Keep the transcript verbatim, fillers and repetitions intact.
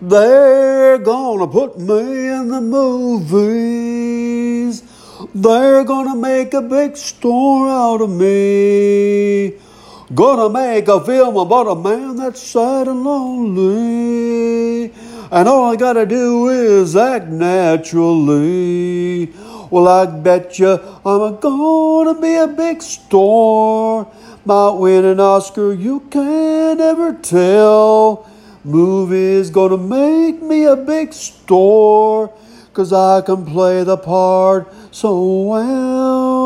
They're gonna put me in the movies. They're gonna make a big story out of me. Gonna make a film about a man that's sad and lonely. And all I gotta do is act naturally. Well, I bet you I'm gonna be a big star. Might win an Oscar, you can't ever tell. Movie's gonna make me a big star, 'cause I can play the part so well.